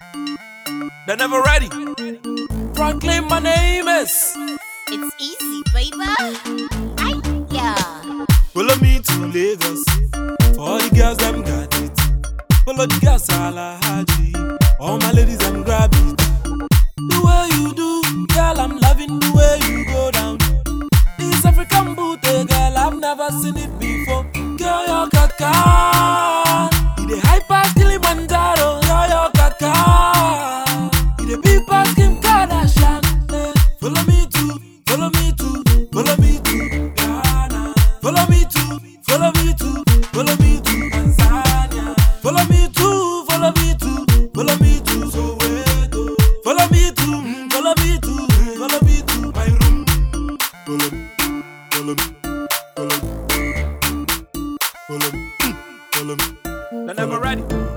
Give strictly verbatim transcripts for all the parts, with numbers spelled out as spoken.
They're never ready. Franklin, my name is. It's easy, baby. Ay, yeah. Follow me to Lagos. For all the girls, them got it. Follow the girls, Alahaji. All my ladies, them grab it. The way you do, girl, I'm loving the way you go down. This African booty, girl, I've never seen it before. Girl, you're kaka. You the hype past Kilimanjaro. Girl, you're kaka. You the big past Kim Kardashian. Eh, Follow me too, follow me too, follow me too, Ghana. Follow me too, follow me too, follow me too, Tanzania. Follow me too, follow me too, follow me too, Soweto. Follow me too, mm, follow me too, mm, follow me too, my room. Follow me, follow me, follow me, follow me, mm, follow me. They're never ready.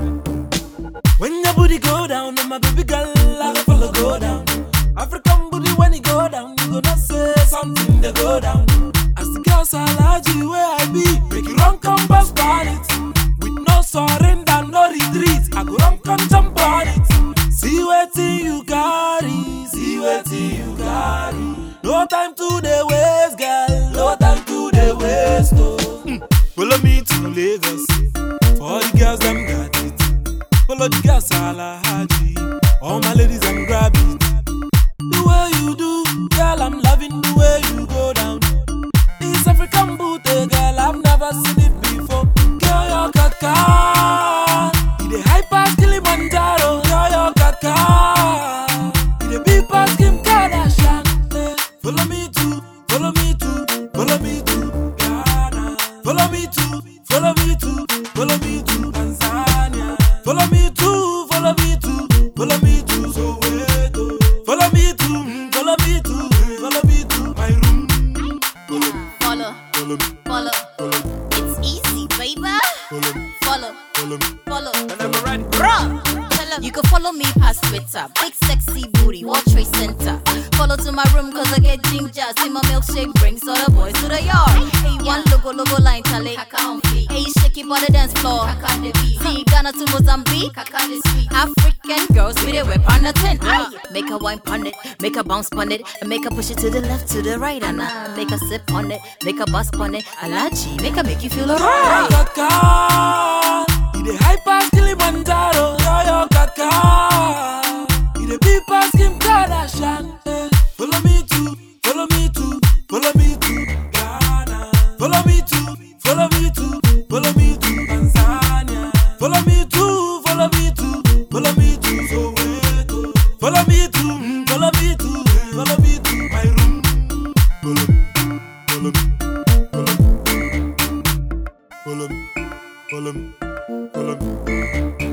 When your booty go down, and my baby girl, I go follow go down. African booty when it go down, you gonna say something they go down. As the girls are large, where I be, make it run come pass on it. With no surrender, no retreat, I go run come jump on it. See what you got it, see what you got it. No time to the waste, girl, no time to the waste. Oh. Mm. Follow me to Lagos, for all the girls them got it. Follow the girls, Alahaji. All my ladies, them grab it. The way you do, girl, I'm loving the way you go down. This African booty, girl, I've never seen it before. Girl, you're kaka. You the hype past Kilimanjaro. Girl, you're kaka. You the big past Kim Kardashian. Eh, Follow me too, follow me too, follow me too, Ghana. Follow me too, follow me too, follow me too, Tanzania. Follow me too, follow me too, follow me too, Soweto. Follow me too, mm, follow me too, mm, follow me too, my room. Follow me, Follow, follow me, follow. follow me, It's easy, baby. follow me, Follow, follow me. follow. They're never ready. Bruh. You can follow me past Twitter. Big sexy booty, World Trade Center. Follow to my room cause I get ginger. See my milkshake brings all the boys to the yard. Hey, one logo, logo line, Charlie. Hey, shake it on the dance floor. See Ghana to Mozambique. African girls with a whip on the tent. Make a wine pon it, make a bounce pon it, and make a push it to the left, to the right, and uh, make a sip on it, make a bust pon it. Alaji, make a make you feel alright. Kaka, you the hype past Kilimanjaro. Girl, you're kaka. You the big past Kim Kardashian. Eh, Follow me too, follow me too, follow me too, Ghana. Follow me too, follow me too, follow me too, Tanzania. Follow me too, follow me too, follow me too, Soweto. Follow me too, mm, follow me too, mm, follow me too, my room. Follow me, follow me, follow me, follow me, follow me, follow me.